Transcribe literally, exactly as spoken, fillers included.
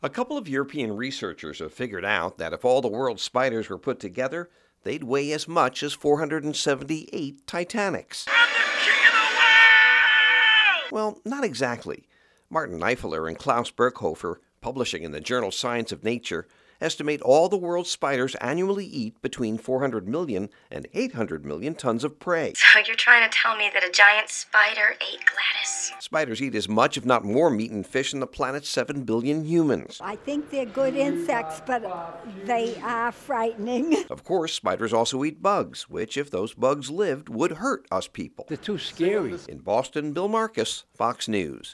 A couple of European researchers have figured out that if all the world's spiders were put together, they'd weigh as much as four hundred seventy-eight Titanics. I'm the king of the world! Well, not exactly. Martin Neiffeler and Klaus Berghofer, publishing in the journal Science of Nature, estimate all the world's spiders annually eat between four hundred million and eight hundred million tons of prey. So you're trying to tell me that a giant spider ate Gladys? Spiders eat as much, if not more, meat and fish than the planet's seven billion humans. I think they're good insects, but they are frightening. Of course, spiders also eat bugs, which, if those bugs lived, would hurt us people. They're too scary. In Boston, Bill Marcus, Fox News.